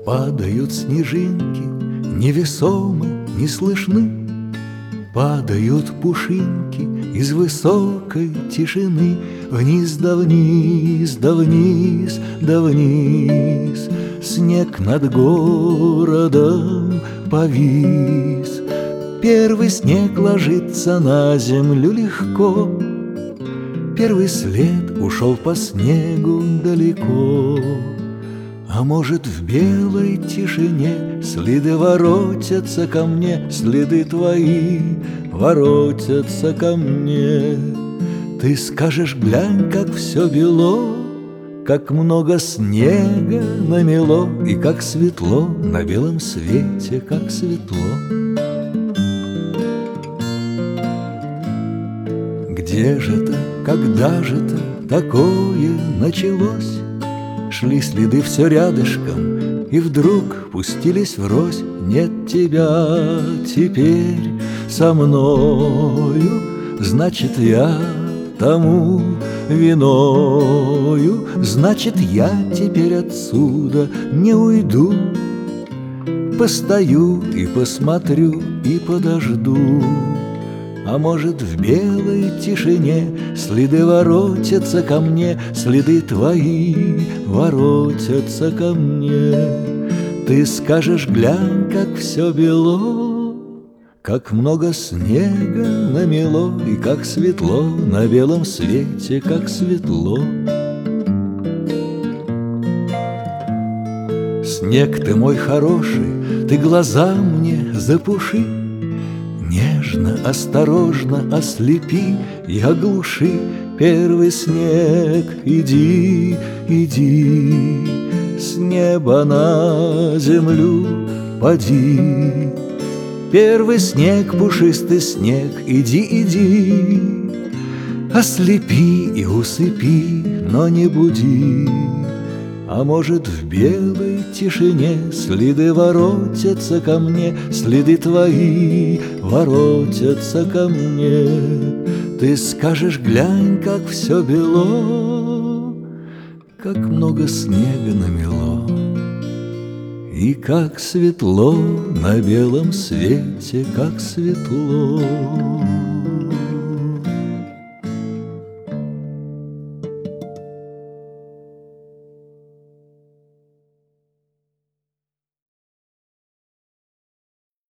Падают снежинки, невесомы, не слышны. Падают пушинки из высокой тишины. Вниз да вниз, да вниз, да вниз. Снег над городом повис. Первый снег ложится на землю легко. Первый след ушел по снегу далеко. А может, в белой тишине следы воротятся ко мне, следы твои воротятся ко мне. Ты скажешь: глянь, как все бело, как много снега намело, и как светло на белом свете, как светло. Где же-то, когда же-то такое началось? Шли следы все рядышком, и вдруг пустились врозь. Нет тебя теперь со мною, значит, я тому виною, значит, я теперь отсюда не уйду. Постою и посмотрю и подожду. А может, в белой тишине следы воротятся ко мне, следы твои воротятся ко мне. Ты скажешь: глянь, как все бело, как много снега намело, и как светло на белом свете, как светло. Снег ты мой хороший, ты глаза мне запуши. Нежно, осторожно ослепи и оглуши. Первый снег, иди, иди, с неба на землю поди. Первый снег, пушистый снег, иди, иди, ослепи и усыпи, но не буди. А может, в белой тишине следы воротятся ко мне, следы твои воротятся ко мне. Ты скажешь: глянь, как все бело, как много снега намело, и как светло на белом свете, как светло.